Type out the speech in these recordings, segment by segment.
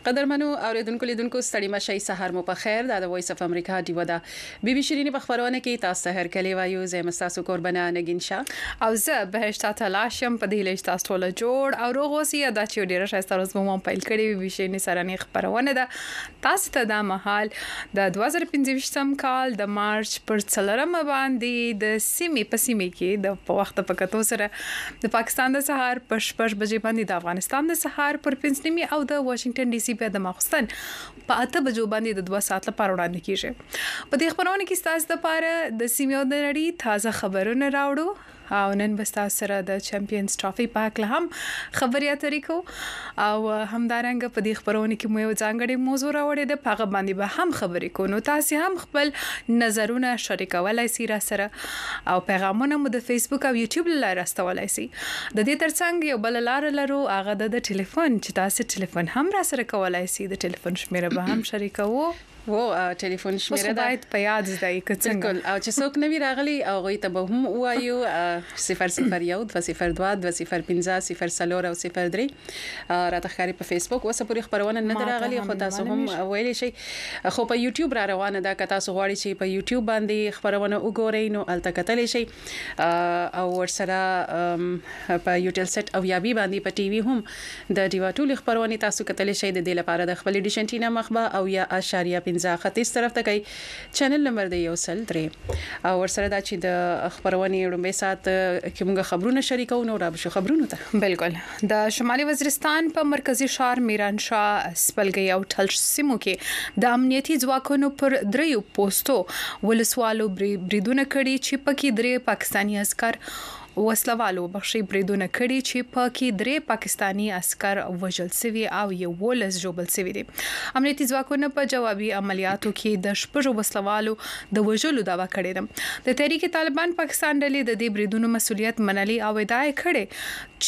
قدرمنو اوریدونکو لیدونکو ستړي مشي سحر مو په خیر د وایس اف امریکا دیو دا بي بي شيرين په خبرونه کې تاسو هر کلی وایو زه مستاسو قربانه نگین شاه او زه بهشت تلاشم په دې لښت تاسو ټول جوړ او روغوسی دا چې ډیره شایسته روز مو پیل کړی بي شيرين سره نه خبرونه ده تاسو ته د محل د 2015 کال د مارچ پر څلرم باندې د سیمې په سیمې کې د په وخت په کتو سره د پاکستان د سحر په 6 بجې باندې د افغانستان د سحر پر 5 نیمه او د واشنگټن ډي سي په د مخستن په 8 بجو باندې د 2 ساعت لپاره وړاندې کیږي په دې خبرونه کې تاسو لپاره د سیمې د نړۍ تازه خبرونه راوړو او نن به تاسو سره د چمپیونز ټرافي په اړه هم خبرې اترې کوو او همدارنګه په دې خبرونه کې مو یو ځانګړی موضوع راوړې ده په هغه باندې به هم خبرې کوو نو تاسو هم خپل نظرونه شریکولای شئ را سره او پیغامونه مو د فیسبوک او یوټیوب لاره استولای شئ د دې ترڅنګ یو بل لار لرو هغه د ټلیفون چې تاسو ټلیفون هم را سره کولای شئ د ټلیفون شمیره به هم شریکوو ټلیفون شمیره ده باید په یاد ځای کې بالکل او چې څوک نوی راغلی او غوي ته به هم وایو 001 202 205 0 او 03 راته ښکاری په فیسبوک اوس پورې خبرونه نه راغلي خو تاسو هم ویلی شئ خو په یوټیوب را روانه ده که تاسو غواړئ چې په یوټیوب باندې خبرونه وګورئ نو الته کتلی شئ او ورسره په یوټل سیټ او یابي باندې په ټي وي هم د ډیوا ټول خبرونه تاسو کتلی شئ د دې لپاره د خپل ډیشنټینا مخبه او یا اشاریه ختیځ طرف ته کوي چینل نمبر دی 103 او ورسره دا چې د خبرونه لومبه سات کې موږ خبرونه شریکو نو را بشو خبرونه ته بالکل د شمالي وزیرستان په مرکزی ښار میرانشاه سپلګي او ټل سیمو کې د امنیتي ځواکونو پر دریو پوسټو ولسوالو بریدونه کړي چې پکې درې پاکستاني عسكر وسلوالو بخشي بریدونه کړي چې پکې درې پاکستانی عسكر وژل شوي او یو ولس جوړل شوی دي امنیتي ځواکونو په جوابي عملیاتو کې د شپږ وسلوالو د وژلو داوا کړې ده د تحریک طالبان پاکستان ډلې د دې بریدونو مسولیت منلي او ادعا کړې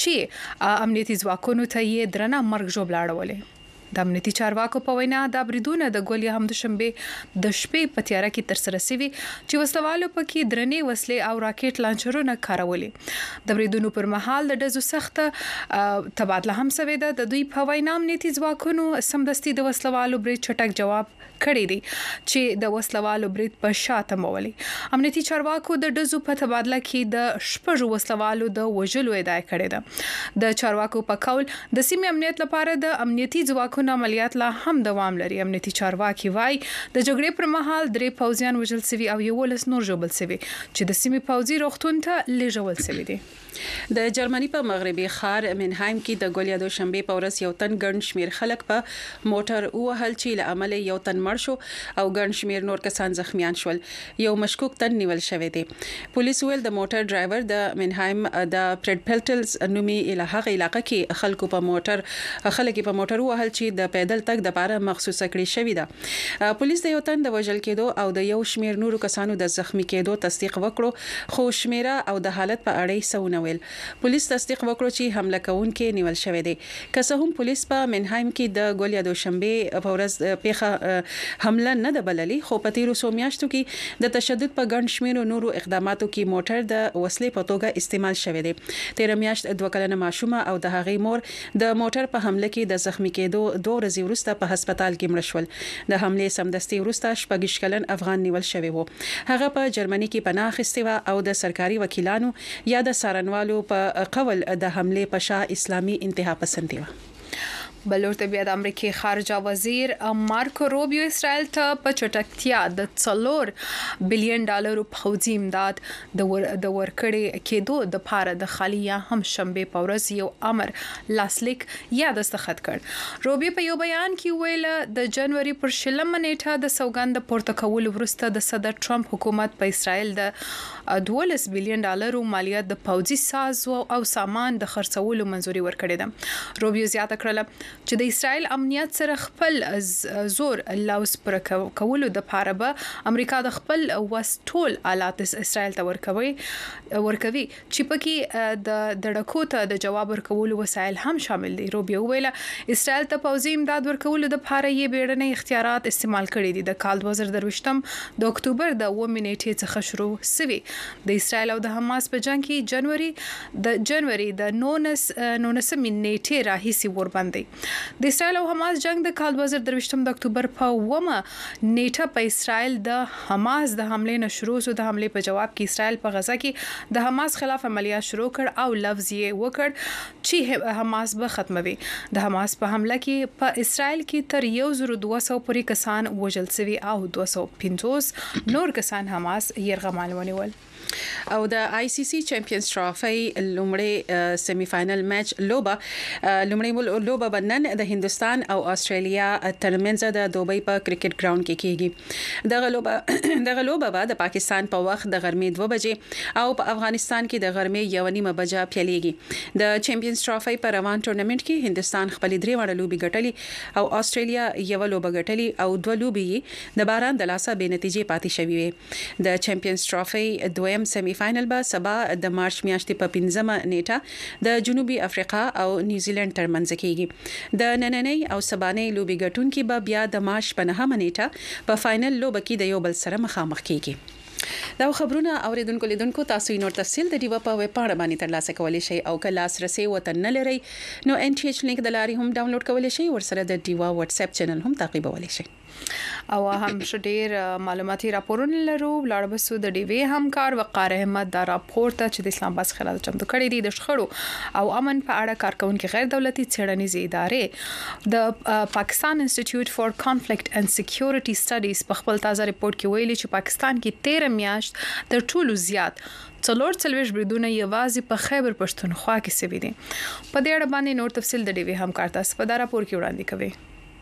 چې امنیتي ځواکونو ته یې درنه مرګ جوړ لاړولې د امنیتي چارواکو په وینا د بریدونه د ګولیا هم د شنبه د شپې په تیاره کې تر سره شوي چې وسلوالو پکې درنې وسلې او راکټ لانچرونه کارولې د بریدونو پر مهال د دزو سخت تبادله هم شوې ده د دوی په وینا امنیتي ځواکونو سمدستي د وسلوالو برید چټک جواب کړی دی چې د وسلوالو برید په شاته مولې امنیتي چارواکو د دزو په تبادله کې د شپږ وسلوالو د وژلو ادعا کړې ده د چارواکو په قول د سیمې امنیت لپاره د امنیتي ځواکونو عملیات لا هم دوام لري امنیتي چارواکي وای د جګړې پر مهال درې پوځیان وژل شوي او یو ولس نور جوړل شوی چې د سیمې پوځي روغتون ته لیږل شوی دی د جرمني په مغربي ښار منهایم کې د ګولیا دوشنبه په ورځ یو تن ګڼ شمیر خلک په موټر وهل چې له عمل یو تن مړ شو او ګڼ شمیر نور کسان زخمیان شول یو مشکوک تن نیول شوی دی پولیس ویل د موټر ډرایور د منهایم د پریډپلټلز نومي علاقه کې خلکو په موټر وهل چې د پیدل تګ د لپاره مخصوصه کړی شوی ده پولیس د یو تن د وژل کېدو او د یو شمیر نورو کسانو د زخمی کېدو تصدیق وکړو خو شمیره او د حالت په اړه سونه پولیس تصدیق وکړو چې حمله کوونکې نیول شوی دی که څه هم پولیس په منهایم کې د ګولیا دوشنبه په ورځ پیښه حمله نه ده بللې خو په تیرو څو میاشتو کې د تشدد په ګڼ شمېرو نورو اقداماتو کې موټر د وسلې په توګه استعمال شوی دی تیر میاشت 2 کلنه ماشومه او د هغې مور د موټر په حمله کې د زخمی کېدو 2 ورځې وروسته په هسپتال کې مړ شول د حمله سمدستي وروسته 14 کلن افغان نیول شوی وو هغه په جرمني کې پناه اخیستې او د سرکاري وکیلانو یا د سارنوالو په قول د حمله په شاه اسلامي انتها پسندي و بلور ته بیا د امریکای خارجه وزیر مارکو روبیو اسرائیل ته په چټکتیا د $4 بلین پوځي امداد د ورکړې کېدو د پاره د خالیه هم شنبه په ورځ یو امر لاسلیک یا دستخط کړ روبیو په یو بیان کې ویل د جنوري پر 20 نیټه د سوګند پورته کول وروسته د صدر ټرمپ حکومت په اسرائیل د $12 بلین مالیات د پوځي ساز او سامان د خرڅولو منځوري ورکړې ده روبیو زیاته کړل چې د اسرائیل امنیت سره خپل زور لاوس پر کولو د پاره به امریکا د خپل وسټول آلات اسرائیل ته ورکوي چې پکې د ډکو ته د جواب ورکولو وسایل هم شامل دي روبیو ویل اسرائیل ته پوځي امداد ورکولو د پاره یې بیړنۍ اختیارات استعمال کړي دي د کال 2023 د اکتوبر د 9 نیټې څخه شروع شوی د اسرائیل او د حماس په جنگ کې جنوري د 19 نیټې راهیسي ور باندې د اسرائیل او حماس جنگ د کال 2023 د اکتوبر په 9 نیټه په اسرائیل د حماس د حمله نه شروع شو. د حمله په جواب کې اسرائیل په غزا کې د حماس خلاف عملیات شروع کړ او لفظ یې وکړ چې حماس به ختموي. د حماس په حمله کې په اسرائیل کې تر 1200 پورې کسان وژل شوي او 250 نور کسان حماس يرغمال ونیول. او د آی سی سی چمپionز ټرافي لومړی سیمی فائنل میچ لومړی بنن د هندستان او استرالیا ترمنځ د دوبۍ په کرکټ ګراوند کې کیږي. دغه لوبه به د پاکستان په وخت د غرمې 2 بجې او په افغانستان کې د غرمې 1:30 بجې پیلېږي. د چمپionز ټرافي په روان ټورنمنت کې هندستان خپل 3 وړ لوبي ګټلې او استرالیا یو لوبه ګټلې او 2 لوبي د باران د لاسه به نتیجې پاتې شوې وي. د چمپionز ټرافي دویم سیمی فائنل به سبا د مارچ میاشتې په 15 نیټه د جنوبي افریقا او نیوزیلند ترمنځ کیږي. د نننۍ او سبانۍ لوبي ګټونکي به بیا د مارچ په 9 نیټه په فائنل لوبه کې د یو بل سره مخامخ کیږي. دا خبرونه اوریدونکو لیدونکو تاسو نور تفصیل د ډیوا په ویب پاڼه باندې ترلاسه کولی شئ او کله لاسرسي وطن نه لري نو ان ټی ایچ لینک د لارې هم ډاونلوډ کولی شئ ورسره د ډیوا واتس اپ چینل هم تعقیبولی شئ. او هم شډیر معلوماتي راپورونه لرو لاړ بسو د ډیوی همکار وقار احمد دا راپور ته چې د اسلام آباد خلل چمتو کړی دی د شخړو او امن په اړه کارکونکو غیر دولتي څېړنیزې ادارې د پاکستان انسټیټیوټ فار کانفلیکټ اند سکیورټي سټډیز په خپل تازه ریپورت کې ویلي چې پاکستان کې 13 میاشت تر ټولو زیات 440 بریدونه یوازې په خیبر پښتونخوا کې سوي دي. په دې اړه باندې نور تفصیل د ډیوی همکار تاسو په دا راپور کې وړاندې کوي.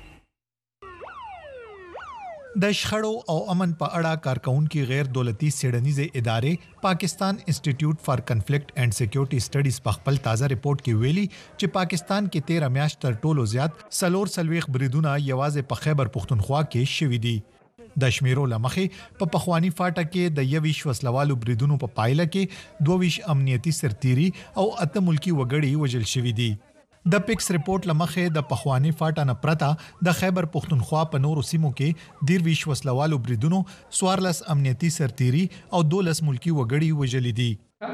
د شخړو او امن په اړه کارکونکو غیر دولتي څېړنیزې ادارې پاکستان انسټیټیوټ فار کنفلیکټ اینڈ سکیورټي سټډیز په خپل تازه ریپورت کې ویلي چې پاکستان کې 13 میاشت تر ټولو زیات 440 بریدونه یوازې په خیبر پښتونخوا کې شوي دي. د شمیرو لمخې په پخوانی فاټه کې د 21 وسلوالو بریدونو په پایله کې 22 امنیتي سرتيري او 8 ملکی وګړي وژل شوي دي. د پیکس ریپورت لمخې د پخوانی فاټه نه پرته د خیبر پښتونخوا په نورو سیمو کې 23 وسلوالو بریدونو 14 امنیتي سرتيري او 12 ملکی وګړي وژل دي.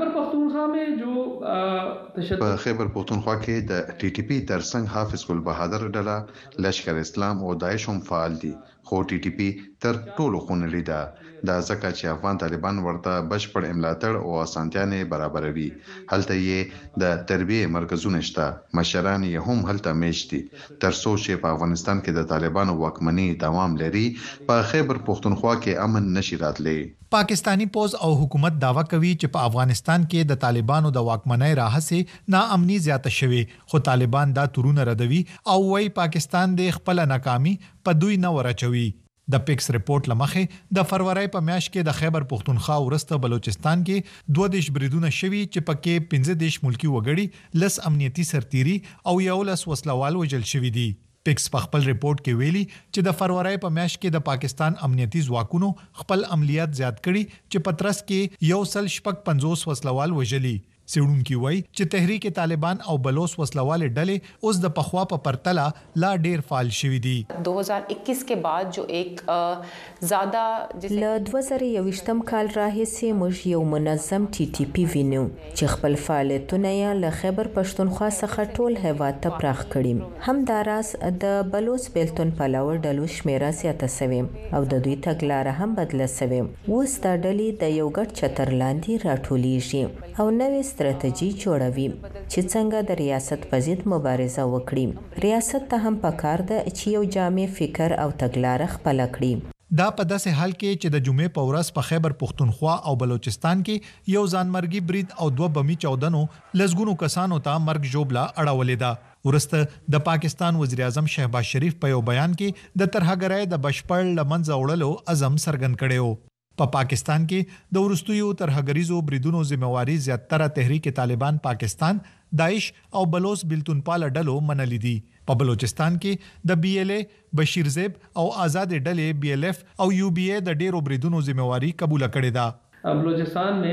په خیبر پښتونخوا کې د ټي ټي پی ترڅنګ حافظ ګل بهادر ډله لشکر اسلام او داعش هم فعال دي خو ټي ټي پی تر ټولو خونلې ده. دا ځکه چې افغان طالبان ورته بشپړ ملاتړ او اسانتیا نه برابروي. هلته یې د تربیه مرکزونه شته مشران یې هم هلته میشتي تر څو چې په افغانستان کې د طالبانو واکمنۍ دوام لري په خیبر پښتونخوا کې امن نشي راتلی. پاکستانی پوز او حکومت داوا کوي چې په افغانستان کې د طالبانو د واکمنۍ راهسه ناامني زیاته شوه خو طالبان دا تورونه ردوي او وايي پاکستان د خپل ناکامي په دوی نه ورچوي. د پیکس ریپورت لمخې د فروری په میاشت کې د خیبر پښتونخوا ورسته بلوچستان کې 12 بریدونه شوي چې پکې 15 ملکی وګړي لس امنیتي سرتيري او 11 وسلوال وژل شوي دي. پیکس په خپل ریپورت کې ویلي چې د فروری په میاشت کې د پاکستان امنیتي ځواکونو خپل عملیات زیات کړي چې پترس کې 150 وسلوال وژلي. سیړونکو وایي چې تحریک طالبان او بلوچ وسلوال ډلې اوس د پخوا په پرتله لا ډیر فعال شوي دي. 2021 के बाद जो एक ज्यादा ل 2021م کال راهیسې موږ یو منظم ټي ټي پی وینو چې خپل فعالیتونه یې له خیبر پښتونخوا څخه ټول هیواد ته پراخ کړي. همداراز د بلوچ بیلتون پلاوی ډلو شمیره زیاته شوې او د دوی تګلارې هم بدله شوې. اوس دا ډلې د یو ګډ چتر لاندې راټولیږي او نوې ستراتیژي جوړوي چې څنګه د ریاست په ضد مبارزه وکړي. ریاست ته هم پکار ده چې یو جامع فکر او تګلارې خپل کړي. دا په داسې حال کې چې د جمعې په ورځ په خیبر پښتونخوا او بلوچستان کې یو ځانمرګي برید او 2 بمي چاودنو لزګونو کسانو ته مرګ جوړه اړولې ده. ورسته د پاکستان وزیر اعظم شهباز شریف په یو بیان کې د ترهګرۍ د بشپړ لمنځه وړلو عزم څرګند کړی و. په پاکستان کې د ورستیو ترهګریزو بریدونو ذمہواری زیاتره تحریک طالبان پاکستان، داعش او بلوچ بیلتون ډلو منلې دي. په بلوچستان کې د بی ایل ای، بشیر زیب او آزاد ډلې بی ایل ایف او یو بی ای د ډیرو بریدونو ذمہواری قبول کړې ده. بلوچستان में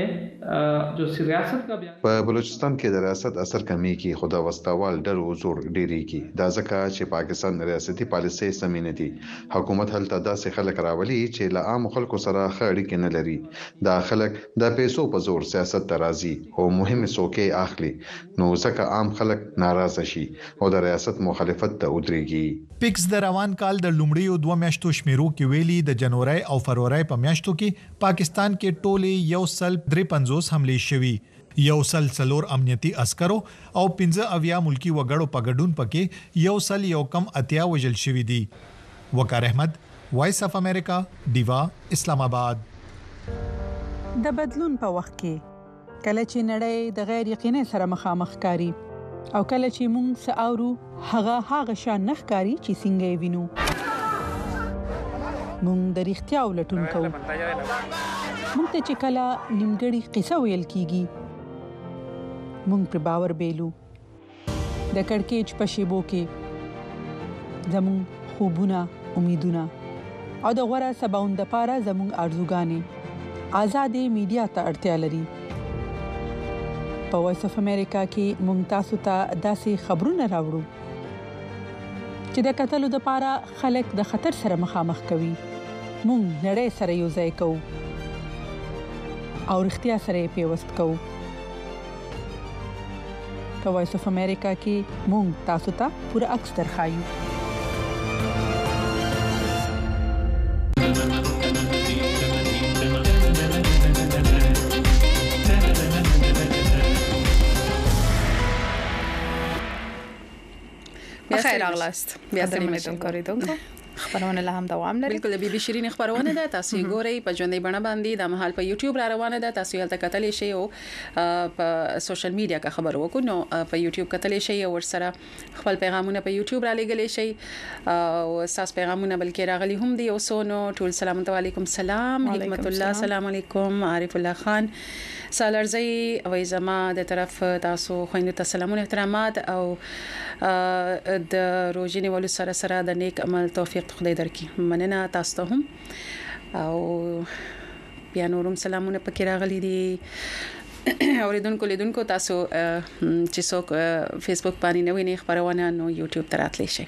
जो सियासत का बयान په بلوچستان کې د ریاست اثر کمی کې خدا وستاوال ډېر زور ډېری کې دا ځکه چې پاکستان ریاستي پالیسي سمینه دي حکومت هلته داسې خلک راولي چې له عام خلکو سره ښه اړیکې نه لري دا خلک د پیسو په زور سیاست ته راځي او مهمه څوکۍ اخلي نو ځکه عام خلک ناراضه شي او د ریاست مخالفت ته ودرېږي پیکس د روان کال د لومړیو 2 میاشتو شمیرو کې ویلي د جنوري او فروری په میاشتو کې پاکستان کې ټولې 153 حملې شوي 104 امنیتي عسکرو او 15 ملکی وګړو په ګډون پکې 180 وژل شوي دي وقار احمد وایس اف امریکا دیوا اسلام آباد د بدلون په وخت کې کله چې نړۍ د غیر یقیني سره مخامخ کاری او کله چې موږ ساورو هغه شان نخکاری چې څنګه وینو موږ د اړتیا ولټون کوو موږ ته چې کله نیمګړی قصه ویل کیږي موږ پر باور بیلو د کڑکېچ په شیبو کې زموږ خوبونه امیدونه او د غوړه سباوند لپاره زموږ ارزوګانې آزادې میډیا ته اړتیا لري په وایس اف امریکا کې موږ تاسو ته داسې خبرونه راوړو چې د قتل لپاره خلک د خطر سره مخامخ کوي موږ نړۍ سره یو ځای کوو او اړتیا سره پیوست کوو په وایس اف امریکا کې مونږ تاسو ته پوره عکس درخایو بخیر اغلاست بیا سلامتون کوریدونکو خبرونه له هم دوام لري بالکل بي بي شيرين خبرونه ده تاسو ګورئ په ژوندۍ بڼه باندې د محل په یوټیوب را روانه ده تاسو یې تل کتلی شئ او په سوشل میډیا کا خبر وکړو نو په یوټیوب کتلی شئ او ورسره خپل پیغامونه په یوټیوب را لګلی شئ او تاسو پیغامونه بلکې راغلي هم دي او سونو ټول سلام علیکم سلام حکمت الله سلام علیکم عارف الله خان سالارزي او زما د طرف تاسو خويندو ته سلامونه احترامات او د روزنی ول سره سره د نیک عمل توفیق خدای درکړي مننه تاسو ته هم او بیا نورم سلامونه پکې راغلي دي اوریدونکو تاسو چې څوک فیسبوک باندې نوې نه خبرونه نو یوټیوب ته راتلی شي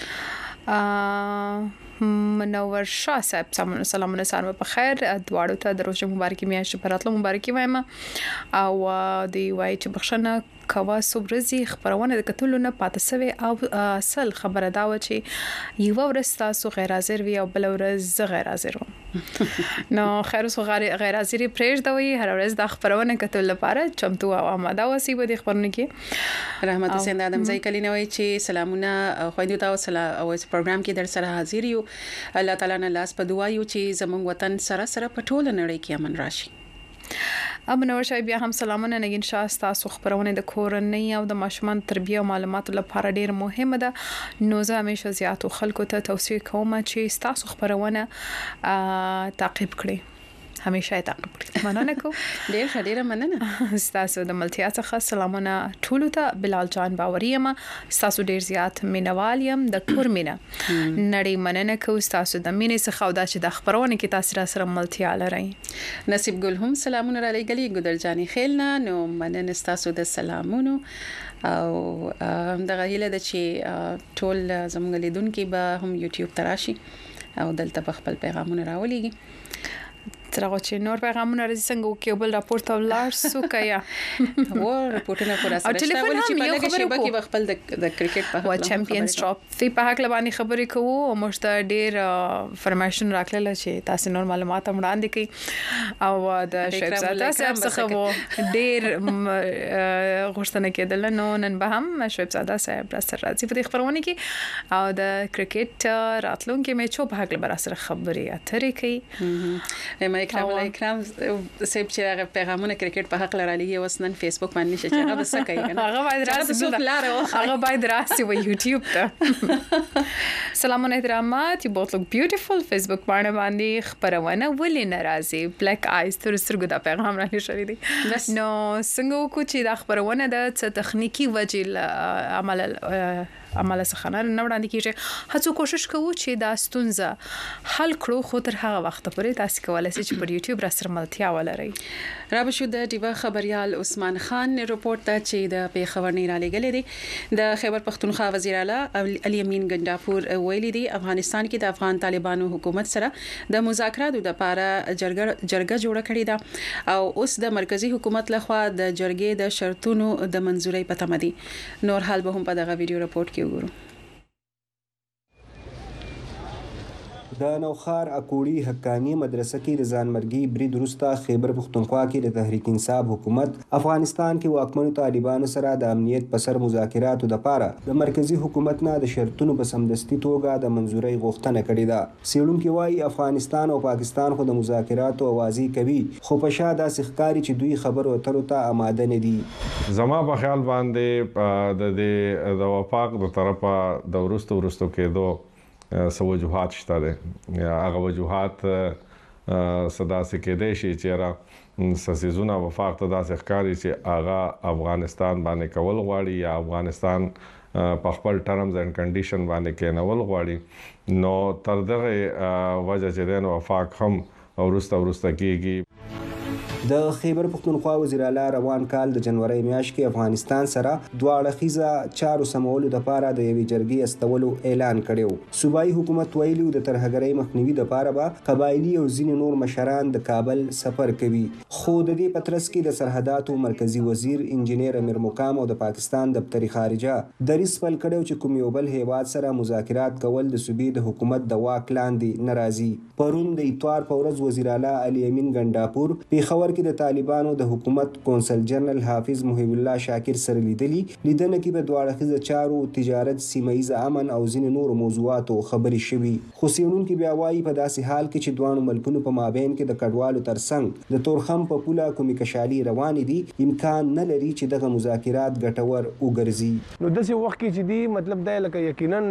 منور شاه صاحب سلامونه سلام په خیر دواړو ته د روزه مبارکي میاشت پراتله مبارکي وایم او دی وای چې بخښنه کوا صبرزي خبرونه د کتلو نه پاتې سوي او اصل خبره دا و چې یو ورځ تاسو غیر حاضر وي او بل ورځ غیر حاضر و نو خیر اوس غیر حاضر پرېږدوي هر ورځ د خبرونه کتل لپاره چمتو او آماده اوسئ په دې خبرونه کې رحمت حسین ادم زئی کلی نوې چې سلامونه خویندو تاسو او پروګرام کې در سره حاضر یو الله تعالی نه لاس په دعا یو چې زموږ وطن سره په ټوله نړۍ کې امن راشي منور شای بیا هم سلامونه نگین شاه تاسو خبرونه د کورنۍ او د ماشومان تربیه او معلوماتو لپاره ډیر مهمه ده نو زه همیشه زیاتو خلکو ته توصیه کوم چې تاسو خبرونه تعقیب کړئ همیشه تعقیب کړئ مننه کوم ډیر مننه تاسو د ملتیا څخه سلامونه ټول ته بلال جان باوریم تاسو ډیر زیات مینوال یم د کور مینه نړۍ مننه کوم تاسو د مینې څخه او د چې د خبرونه کې تاسو سره ملتیا لرئ نصیب ګل هم سلامونه را لګلی ګدل جانی خیلنا نو مننه تاسو د سلامونو او دغه هیله د چې ټول زموږ لیدونکو به هم یوټیوب تراشي او دلته په خپل پیغامونه راولېږي ترغه چې نور پیغامونه راځي څنګه کې بل راپورټ او لار سو کیا و راپورټونه پر اساس ټلیفون هم یو خبره کې خپل د کرکټ په هغه چمپionز ټرافي په هغه باندې خبرې کوو او موږ ته ډیر فرمایشن راکړل چې تاسو نور معلومات وړاندې کړئ او د شیخ زاده صاحب څخه ډیر غوښتنه کېدل نو نن به هم شیخ زاده صاحب را سره راځي په خبرونه کې او د کرکټ راتلونکي میچو په هغه بر سره خبرې اترې کوي اکرام سیب چې پیغامونه کرکټ په حق لرالي اوس نن فیسبوک باندې نشي چې هغه بس کوي کنه هغه باید راسي هغه باید راسي و یوټیوب ته سلامونه احترامات یو بوت لوک بیوټیفل فیسبوک باندې خبرونه ولې ناراضي بلیک آیز تر سترګو دا پیغام را لشي دي نو څنګه کو چې دا خبرونه د تخنیکی وجې عمل عمل څخه نه وړاندې کیږي هڅه کوشش کوو چې دا ستونزه حل کړو خو تر هغه وخت پورې تاسو کولای شئ چې په یوټیوب را سره ملتیا ولرئ را بشو د ډیوا خبريال عثمان خان رپورت ته چې د پیښور نه را لګلې دي د خیبر پختونخوا وزیر اعلی علي امین ګنداپور ویلي دي افغانستان کې د افغان طالبانو حکومت سره د مذاکراتو لپاره جرګه جوړه کړې ده او اوس د مرکزی حکومت لخوا د جرګې د شرطونو د منزورۍ په تمه دي نور حال به هم په دغه ویډیو رپورت کې وګورو د نوخار اکوړي حقانی مدرسه کې د ځانمرګي برید وروسته خیبر پختونخوا کې د تحریک انصاف حکومت افغانستان کې واکمنو طالبانو سره د امنیت په سر مذاکراتو لپاره د مرکزی حکومت نه د شرطونو په سمدستي توګه د منزورۍ غوښتنه کړې ده څېړونکي وايي افغانستان او پاکستان خو د مذاکراتو اوازې کوي خو په شا داسې ښکاري چې دوی خبرو اترو ته آماده نه دي زما په خیال باندې د وفاق د طرفه د ورستو کېدو سو وجوهات شته ده یا هغه وجوهات صدا سکیدې شي چې را سسیزونه وفاق ته داسې ښکاري چې هغه افغانستان باندې کول غواړي یا افغانستان په خپل ټرمز اینڈ کنډیشن باندې کېنول غواړي نو تر دغه وجه چې د وفاق هم ورسته کېږي د خیبر پختونخوا وزیر اعلی روان کال د جنوري میاشت کې افغانستان سره دوه اړخیزه چارو سمولو لپاره د یوې جرګې استولو اعلان کړو صوبایي حکومت ویلو د ترهګرۍ مخنیوي لپاره به قبایلی او ځینې نور مشران د کابل سفر کوي خو د دې پترس کې د سرحداتو مرکزی وزیر انجینیر امیر مقام او د پاکستان دفتر خارجه دریس پل کړو چې کوم یو بل هیواد سره مذاکرات کول د صوبې د حکومت د واک لاندې ناراضي پرون د اتوار په ورځ وزیر اعلی علي امین ګنداپور پیښور کې د طالبانو د حکومت کونسل جنرال حافظ محب الله شاکر سره لیدنه کې به دوه اړخیزه چارو تجارت سیمه ییز امن او ځینې نور موضوعاتو خبرې شوي خو څېړونکي بیا وایي په داسې حال کې چې دوه ملکونو په مابین کې د کډوالو ترڅنګ د تورخم په پوله کومې کشالي روانې دي امکان نه لري چې دغه مذاکرات ګټور وګرځي نو داسې وخت کې چې دی مطلب دا لکه یقینا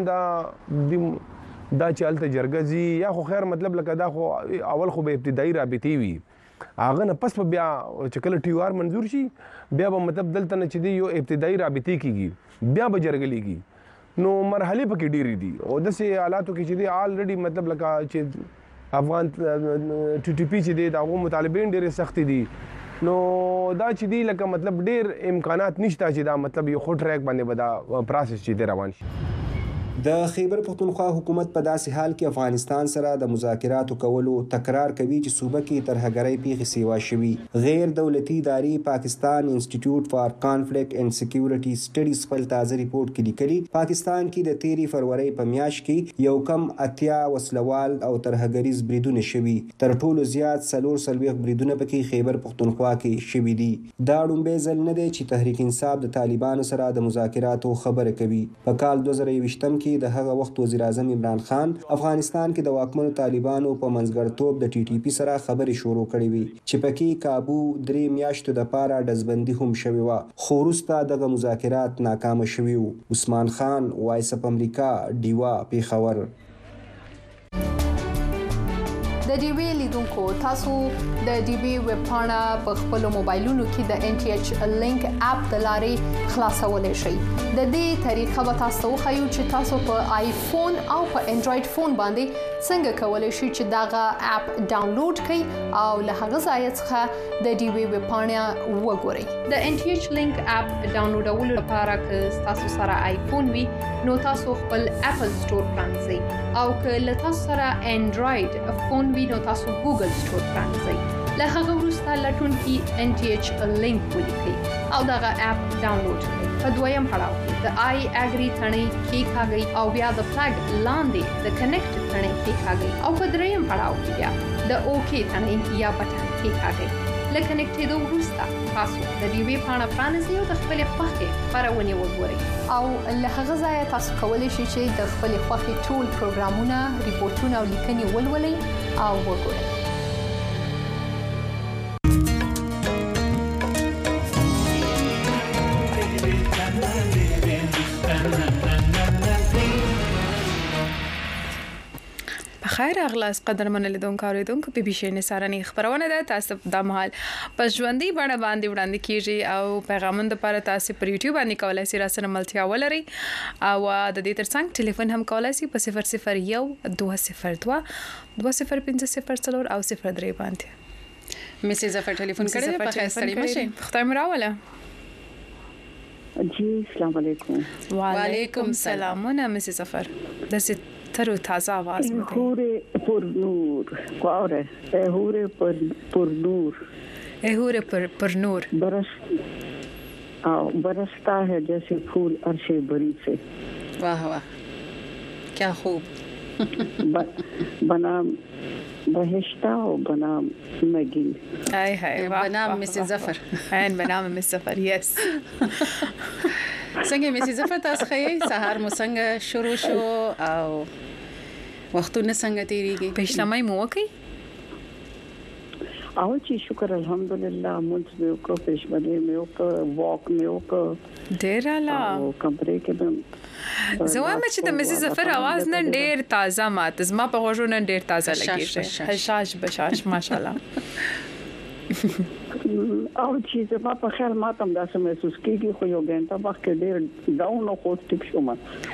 دا چې هلته جرګه ځي یا خو خیر مطلب لکه دا خو اول خو به ابتدایي رابطې وي هغه نه پس په بیا چې کله ټي آر منظور شي بیا به مطلب دلته نه چې دی یو ابتدایي رابطې کېږي بیا به جرګه لیږي نو مرحلې پکې ډېرې دي او داسې حالاتو کې چې دی آلریډي مطلب لکه چې افغان ټي ټي پي چې دی د هغو مطالبې ډېرې سختې دي نو دا چې دی لکه مطلب ډېر امکانات نشته چې دا مطلب یو ښه ټریک باندې به دا پروسس چې دی روان شي د خیبر پختونخوا حکومت په داسې حال کې افغانستان سره د مذاکراتو کولو تکرار کوي چې صوبه کې ترهګرۍ پیښې سیوا شوي غیر دولتي ادارې پاکستان انسټیټیوټ فار کانفلیکټ اینڈ سکیورټي سټډیز خپل تازه ریپورت کې لیکلي پاکستان کې د 13 فروری په میاشت کې یو کم 80 وسلوال او ترهګریز بریدونه شوي تر ټولو زیات 43 بریدونه پکې خیبر پختونخوا کې شوي دي دا لومبه ځل نه دی چې تحریک انصاف د طالبانو سره د مذاکراتو خبره کوي په کال 2020 کې د هغه وخت وزیر اعظم عمران خان افغانستان کې د واکمنو طالبانو په منځګړتوب د ټي ټي پی سره خبرې شروع کړې وي چې پکې کابو 3 میاشتو د پاره ډزبندي هم شوې و خو وروسته دغه مذاکرات ناکام شوي وو عثمان خان وایس اپ امریکا ډیوا پیښور د ډیوی لیدونکو تاسو د ډیوی ویب پاڼه په خپل موبایلونو کې د ان ټي ایچ لینک اپ د لارې خلاصولای شئ د دې طریقه به تاسو خو چې تاسو په آیفون او په انډراید فون باندې څنګه کولای شئ چې دغه اپ ډاونلوډ کړئ او له هغه ځای څخه د ډیوی ویب پاڼه وګورئ د ان ټي ایچ لینک اپ ډاونلوډولو لپاره که تاسو سره آیفون وي نو تاسو خپل اپل سٹور پرانځئ او که له تاسو سره انډراید فون نو تاسو ګوګل سٹور پرانځئ له هغه وروسته لټون کې ان ټي ایچ لینک ولیکئ او دغه اپ ډاونلوډ کړئ په دویم پړاو کې د آی اګری ثنې کېکاږئ او بیا د فلګ لاندې د کنیکټ ثنې کېکاږئ او په دریم پړاو کې بیا د اوکی ثنې یا بټن کېکاږئ له کنیکټېدو وروسته تاسو د ډیوی پاڼه پرانیزئ او د خپلې خوښې خپرونې وګورئ او له هغه ځایه تاسو کولی شئ چې د خپلې خوښې ټول پروګرامونه ریپورتونه او لیکنې ولولئ او وګورئ بخیر اغلاس قدرمن لیدونکو اوریدونکو بي بي شي نثارني خبرونه ده تاسو د مهال په ژوندۍ بڼه باندې وړاندې کیږي او پیغامونه لپاره تاسو پر یوټیوب باندې کولای شئ راسره ملتیا ولري او د دې ترڅنګ ټلیفون هم کولای شئ په 001 202 2050 او 03 باندې مسز ظفر ټلیفون کړی په خیر سړی مشه خدای مراوله جی السلام علیکم وعلیکم السلام مسز ظفر دسه ترو تازه आवाज में हूरे पर नूर कौर है हूरे पर नूर पर नूर बरसता है जैसे फूल अर्शे बरी से वाह वाह क्या खूब बनाम बहिश्ता और बनाम नगी हाय हाय बनाम मिसेस ज़फर and बनाम मिसेस ज़फर यस څنګه میسي ظفر تاسو خې سهار مو څنګه شروع شو او وختونه څنګه تیریږي پښتمای مو وکي او چې شکر الحمدلله مونږ یو کو پښمنه مې یو کو واک مې یو کو ډیر اعلی او کمرې کې به زوام چې د میسي ظفر आवाज نن ډیر تازه ماته زما په غوږو نن ډیر تازه لګیږي حشاش بشاش ماشاءالله او چې زما په خیال ماته هم داسې محسوس کیږي خو یو غنټه مخکې ډیر ډاون او خو ټیک شوم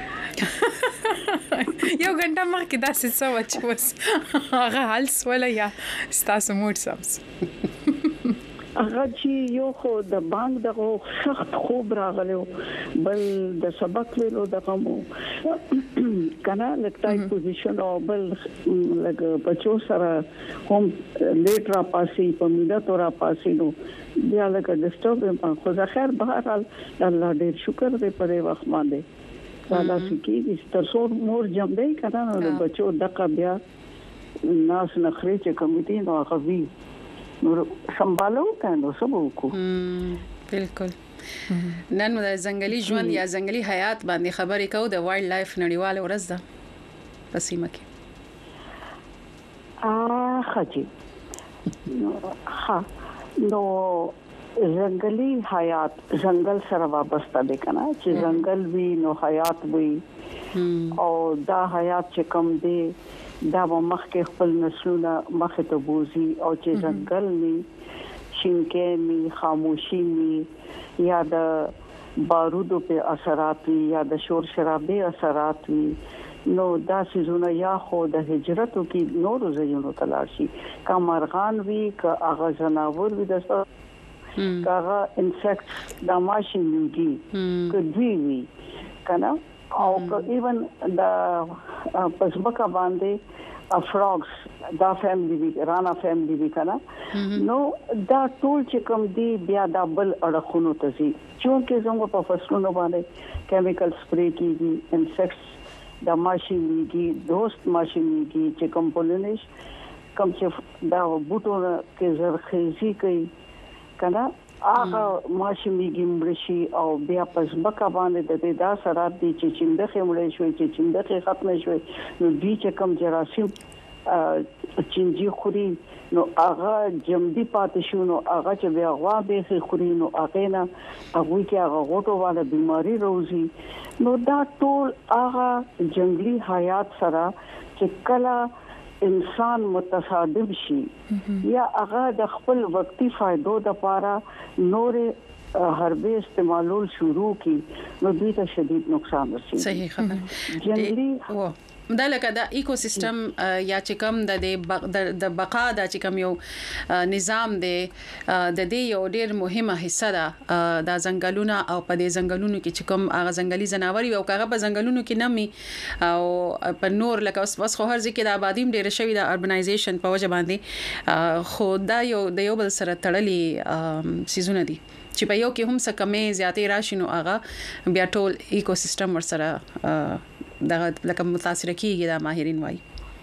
یو غنټه مخکې داسې څه و چې وس هغه حل سوله یا ستاسو موډ سمس هغه چې یو خو د بانک دغه سخت خوب راغلو بل د سبق ویلو دغه مو کنه لکټای پوزیشن او بل لګ بچو سره هم لیټ را پاسي په میدا تورا پاسي نو بیا لکه ډسټرب خو ځخر بهر الله دې شکر دې پرې وخت باندې دا سکی د ترسو مور جمع کنه نو بچو دغه بیا ناس نخري چې کمیټې نو غوي نو سمبالو کنه سبو کو بالکل نن د ځنګلي ژوند یا ځنګلي حیات باندې خبرې کوو د وایلډ لایف نړیواله ورځ ده په سیمه کې خاطی نو ځنګلي حیات ځنګل سره وابسته ده کنه چې ځنګل وی نو حیات وی او دا حیات چې کم دی دا مخکې خپل نسلونه مخه ته بوزي او چې ځنګل ني شینکې ني خاموشي ني یا د بارودو په اثرات وي یا د شور شرابې اثرات وي نو دا سيزونه یا خو د هجرتو کې نور زینو تلاشي کمرغان وی ک اغه جناور وی د کاغه انسیکټس د ماشي ویږي ک دوی وی کنه او ایون د پسبکا باندې فراگز دا فیملی وی رانا فیملی وی کنه نو دا ټول چې کوم دی بیا دا بل اړخونو ته سي چې څنګه په فصلونو باندې کیمیکل سپری کیږي انسیکټس د ماشي ویږي دوست ماشي ویږي چې کمپوننش کم چې دا بوټو کې زرخیزي کوي کنه هغه ماشومیږي مړشي او بیا پس بکا باندې د دې دا سرات دي چې چندخه مړې شوې چې چندخه ختم شوې نو دې چې کم جراثیم چنجي خوري نو هغه جمدي پاتې شو نو هغه چې بیا غوا به خوري نو هغه نه هغه کې هغه غوټو والا بيماري روزي نو دا ټول هغه جنگلي حیات سره چې کله انسان متصادم شي یا هغه د خپل وقتی فائدو د لپاره نور حربي استعمالول شروع کی نو دوی ته شدید نقصان رسي صحیح خبر جنگلی دا لکه د ایکوسیستم یا چې کوم د بقا د چې کوم یو نظام دی د دې یو ډیر مهمه حصہ ده د ځنګلونو او په دې ځنګلونو کې چې کوم هغه ځنګلي جناوري او هغه په ځنګلونو کې نمي او په نور لکه اوس خو هر ځکه د آبادی ډیر شوی د اربنایزیشن په وجه باندې خو دا یو بل سره تړلي سيزونه دي چې په یو کې هم څه کمې زیاتې راشي نو هغه بیا ټول ایکوسیستم ورسره دا لکه متاثر کیږي دا ماهرین وایي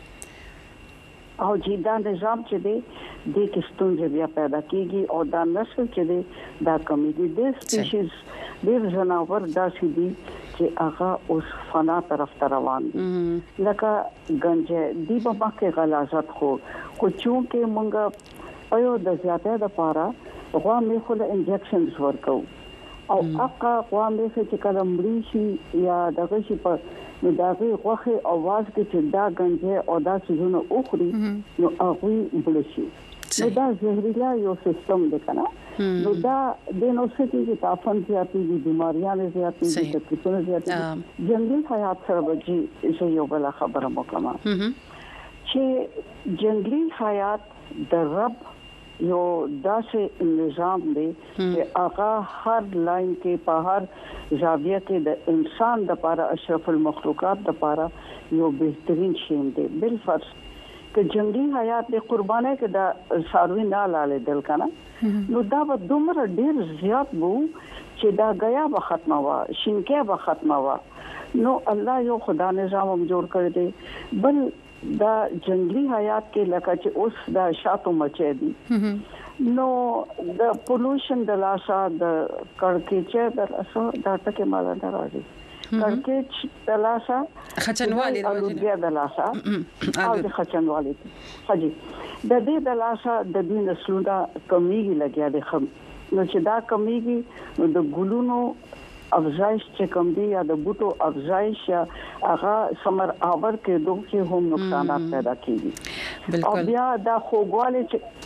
او چې دا نظام چې دی د کیستونځ بیا پیدا کیږي او دا نسل چې دی دا کمیږي د سپیشیز ډیر جناور داسې دي چې هغه اوس فنا طرف ته روان دي لکه گنجه دی په باکه غلازت خو چونکه مونږه ایو د زیاتې د پاره غوا مې خو له انجکشنز ورکو او اقا غوا مې چې کله مړی شي یا دغه شي په نو دا غي غوخه اواز کې چې دا گنجه او دا سيزونه اوخري نو هغه بلشي نو دا زهريلا یو سیستم دی کنه نو دا د نو ستې چې تافن زیاتې دي بیماریاں زیاتې دي تکلیفونه زیاتې دي جنگلی حیات سره بچي چې یو بل خبره وکړم چې جنگلی حیات د رب یو داسې نظام دی چې هغه هر لاین کې په هر زاویه کې د انسان د لپاره اشرف المخلوقات د لپاره یو بهترین شی دی بل فرض ک جنگلی حیات د قربانه کې د ساروی نه لاله دل کنه نو دا به دومره ډیر زیات وو چې دا غیا به ختمه وا شینکه به ختمه وا نو الله یو خدا نظام هم جوړ کړی دی بل دا جنگلی حیات کې لکه چې اوس دا شاتو مچې دي نو د پولوشن د لاسه د کړکېچه د لاسه دا ټکه مال راځي کړکېچ د لاسه خچنوالي راځي د لاسه او د خچنوالي حاجی د دې د لاسه د دې نسلونه کمیږي لګیا دي خم نو چې دا کمیږي نو د ګلونو افزایش چې کوم دی یا د بوټو افزایش هغه سمر اور کې دوه هم نقصانات پیدا کیږي او بیا دا خوګواله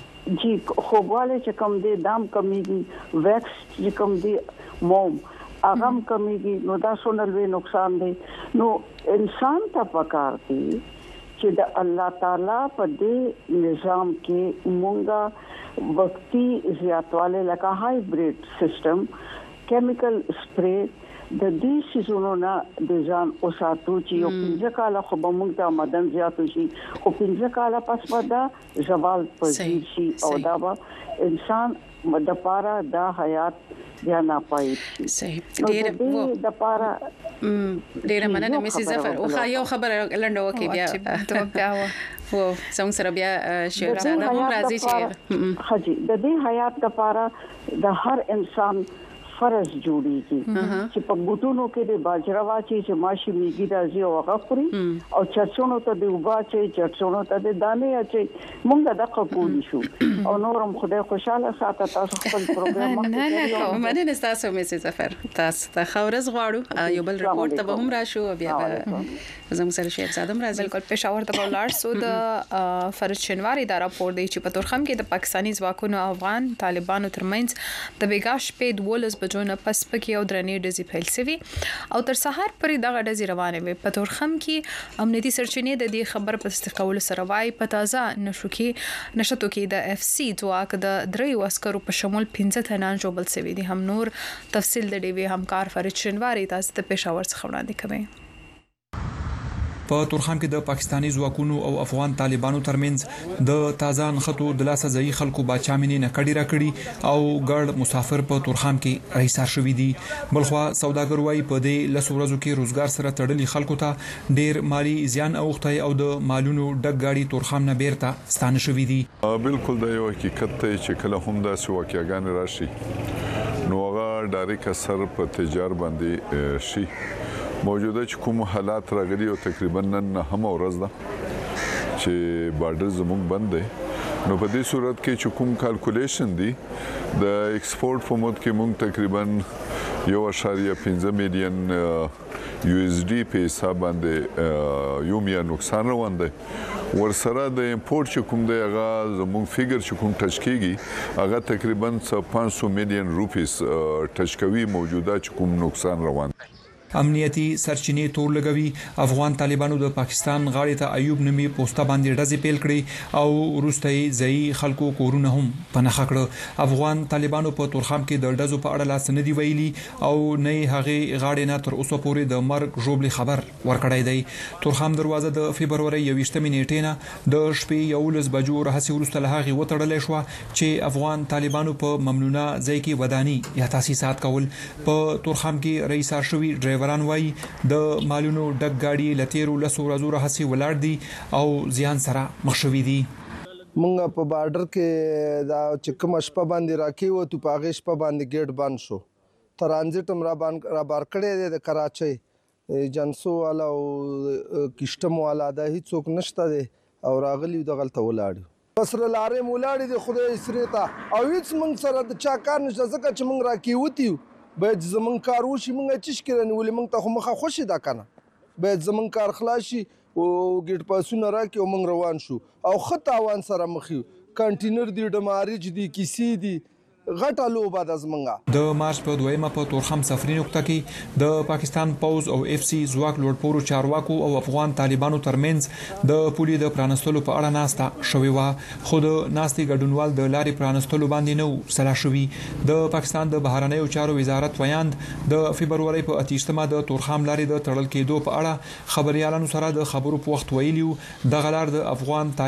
چې کوم دی دام کمیږي ویکس چې کوم دی موم هغه کمیږي نو دا سونلوي نقصان دی نو انسان ته پکار دی چې د الله تعالی په دې نظام کې مونږه وقتی زیاتواله لکه هایبرید سیستم کیمیکل سپری د دې سيزونو نه د ځان او ساتو چې یو پنځه کاله خو به موږ ته مدن زیات شي او پنځه کاله پس به زوال پذیر شي او دا به انسان د پاره دا حیات بیا نه پای صحیح ډېر د پاره ډېر مننه مې ظفر او یو خبر لنډو کې بیا و څنګه سره بیا شهزاده هم راځي چې حاجی د دې حیات د پاره د هر انسان فرض جوړیږي چې په بوتونو کې د باجرا واچي چې ماشي میږي راځي او هغه خوري او چرچونو ته د وباچي چرچونو ته د دانې اچي مونږ د قبول شو او نورم خدای خوشاله ساته تاسو خپل پروګرام مننه تاسو مې ظفر تاسو ته خورز غواړو یو بل ریپورت ته هم راشو بیا زموږ سره شیخ زادم راځي بالکل پېښور ته ولر سو د فرض شنواری دا راپور دی چې په تورخم کې د پاکستاني ځواکونو افغان طالبانو ترمنځ د بیګاش په دولس بجو نه پس پکې او درنې ډزې پیل شوي او تر سهار پرې دغه ډزې روانې وي په تورخم کې امنیتي سرچینې د دې خبر په استقبال سره وايي په تازه نشټو کې د اف سی ځواک د دریو عسکرو په شمول 15 تنان جوړل شوي دي هم نور تفصیل د ډیوی همکار فرید شنواری تاسو ته پېښور څخه وړاندې کوي په تورخم کې د پاکستاني ځواکونو او افغان طالبانو ترمنځ د تازه نخټو د لاسه ځای خلکو باچامنې نه کډی را کړی او ګړ مسافر په تورخم کې رئیسار شوې دي بلخوا سوداګر وايي په دې لسو ورځو کې روزګار سره تړلي خلکو ته ډیر مالی زیان اوختي او د مالونو ډک گاډي تورخم نه بیرته ستانه شوې دي بالکل دا یو حقیقت دی چې کله هم داسې واقعیان راشي نو هغه ډایرک اثر په تجار باندې شي موجوده چې کوم حالات راغلي او تقریبا نن هم ورځ ده چې بارډر زموږ بند دی نو په دې صورت کې چې کوم کیلکولیشن دی د ایکسپورت په مود کې موږ تقریبا 1.15 میلیون USD په حساب باندې یو میا نقصان روان دی ورسره د امپورټ چې کوم دی هغه زموږ فیګر چې کوم ټچ کیږي هغه تقریبا 500 میلیون روپیس ټچ کوي موجوده چې کوم نقصان روان دی امنیتي سرچینې تور لګوي افغان طالبانو د پاکستان غاړې ته ایوب نومي پوسټه باندې ډزې پیل کړې او روستي ځای خلکو کورونه هم پناه کړ افغان طالبانو په تورخم کې د ډزو په اړه لاس نه دی ویلي او نه هغه غاړې نه تر اوسه پورې د مرګ جوړبلي خبر ورکړی دی تورخم دروازه د فبرवरी 28 نیټې نه د شپې 11 بجو راهسي ورسته له هغه وټړلې شو چې افغان طالبانو په ممنوعه ځای کې وداني یا تاسیسات کول په تورخم کې رئیس شوی ډرایوران وایي د مالونو ډک گاډي لتیرو لسو ورځو راهسي ولاړ دي او زیان سره مخ شوي دي مونږ په بارډر کې دا چې کوم شپه باندې راکې و تو پاغه شپه باندې ګیټ بند شو ترانزیت هم را بار کړی دی د کراچۍ جنسو والا او کشتم والا د هیڅوک نشته دی او راغلی د غلطه ولاړ بس لارې مولاړي د خدای سریتا او هیڅ مونږ سره د چا کار نشته ځکه چې مونږ راکې وتی به زمون کار وشي مونږ چش کړنی ولې مونږ ته خو مخه خوشی دا کنه باید زمون کار خلاص شي او ګیټ پاسونه راکې او موږ روان شو او خط اوان سره مخ یو کنټینر دی ډمارج دی کیسې دی غټه لوبه د زمنګا د مارچ په 2مه په تورخم سفري نقطه کې د پاکستان پوز او اف سی ځواک لوړپوړو چارواکو او افغان طالبانو ترمنځ د پولي د پرانستلو په اړه ناسته شوې و خو د ناستي ګډونوال د لارې پرانستلو باندې نو سلا شوی د پاکستان د بهرنیو چارو وزارت ویاند د فبرवरी په 28مه د تورخم لارې د تړل کېدو په اړه خبريالانو سره د خبرو په وخت ویلیو د غلار د افغان